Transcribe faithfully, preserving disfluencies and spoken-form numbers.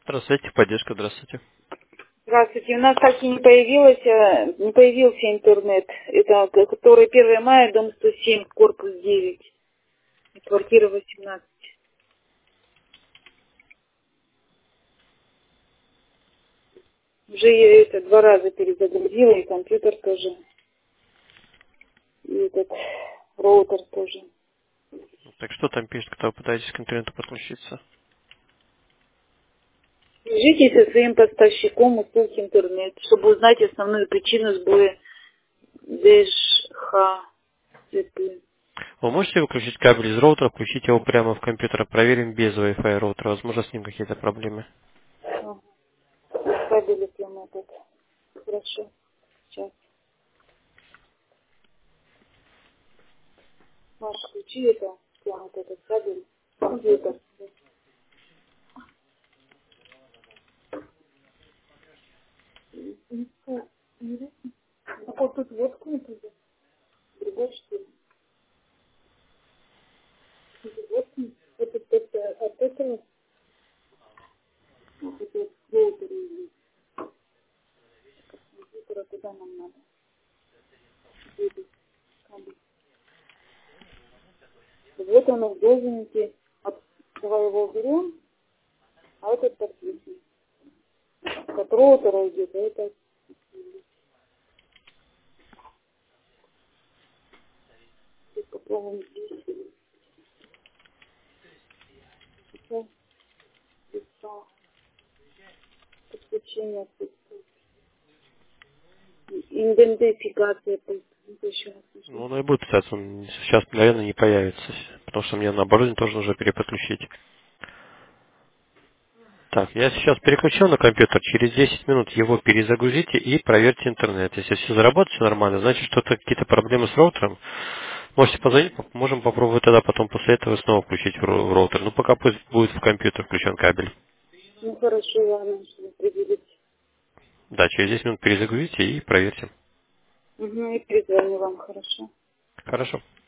Здравствуйте, поддержка, здравствуйте. Здравствуйте. У нас так и не появилось, э, не появился интернет. Это к- который первое мая, дом сто семь, корпус девять, и квартира восемнадцать. Уже я это два раза перезагрузила, и компьютер тоже, и этот роутер тоже. Так что там пишет, когда вы пытаетесь к интернету подключиться? Свяжитесь со своим поставщиком услуг интернет, чтобы узнать основную причину сбоя дэ ха цэ пэ. Вы можете выключить кабель из роутера, включить его прямо в компьютер, проверим без Wi-Fi роутера, возможно, с ним какие-то проблемы. Ага. Кабель прям этот. Хорошо. Сейчас. Маш, включи это, прям вот этот кабель, компьютер. А вот тут водку не будет, другой что ли? Водку, это это от этого, вот это роутер или компьютера, куда нам надо? Этот кабель. Вот он в должен идти. От- Давай его уберем, а этот подключим. От роутера идет, а это сейчас попробуем здесь. Сейчас, сейчас, подключение, идентификация, то есть это еще раз Ну, нажмем. оно и будет писаться, он сейчас, наверное, не появится, потому что мне на оборудование тоже нужно переподключить. Так, я сейчас переключил на компьютер, через десять минут его перезагрузите и проверьте интернет. Если все заработает, все нормально, значит, что-то какие-то проблемы с роутером. Можете позвонить, поп- можем попробовать тогда потом после этого снова включить в ру- в роутер. Ну, пока пусть будет в компьютер включен кабель. Ну хорошо, ладно, что определить. Да, через десять минут перезагрузите и проверьте. Угу, и перезвоню вам, хорошо. Хорошо.